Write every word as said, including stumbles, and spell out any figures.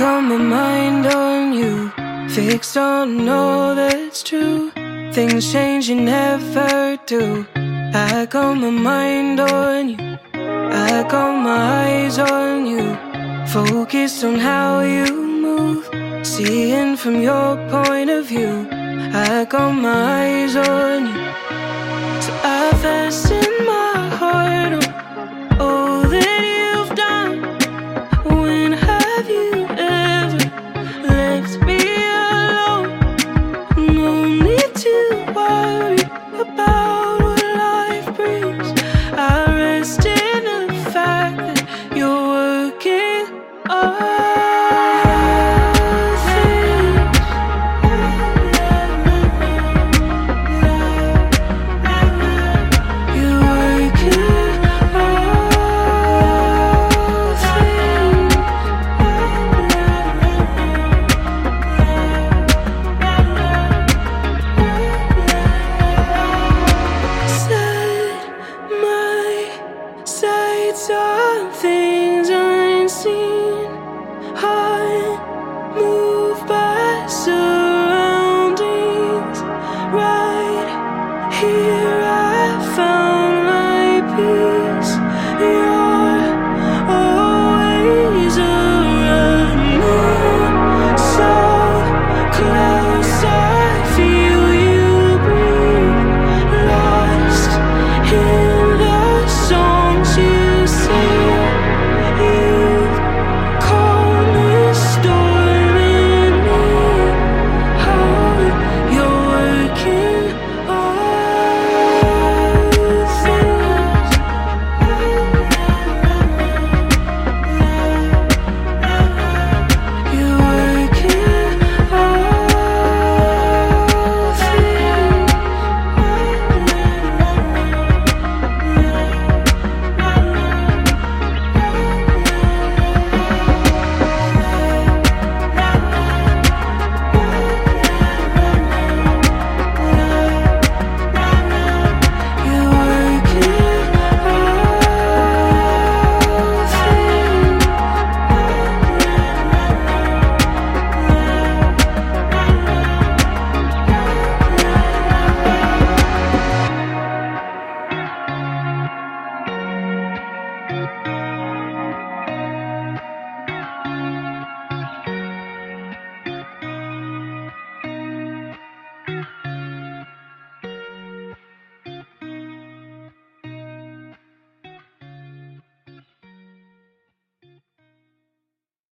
got my mind on you, fixed on all that's true. Things change, you never do. I got my mind on you, I got my eyes on you, focused on how you move, seeing from your point of view. I got my eyes on you, so I fasten my